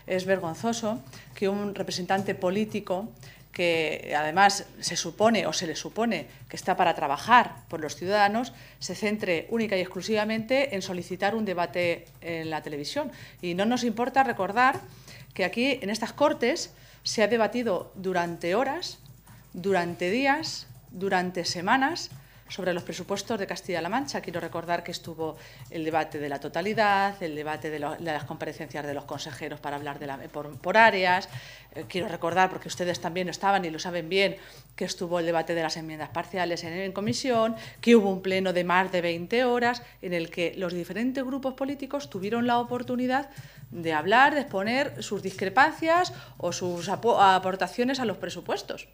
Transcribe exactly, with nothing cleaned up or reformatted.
es vergonzoso que un representante político que además se supone o se le supone que está para trabajar por los ciudadanos, se centre única y exclusivamente en solicitar un debate en la televisión. Y no nos importa recordar que aquí, en estas Cortes, se ha debatido durante horas, durante días, durante semanas, sobre los presupuestos de Castilla-La Mancha. Quiero recordar que estuvo el debate de la totalidad, el debate de, lo, de las comparecencias de los consejeros para hablar de la, por, por áreas. Eh, quiero recordar, porque ustedes también estaban y lo saben bien, que estuvo el debate de las enmiendas parciales en, en comisión, que hubo un pleno de más de veinte horas en el que los diferentes grupos políticos tuvieron la oportunidad de hablar, de exponer sus discrepancias o sus aportaciones a los presupuestos.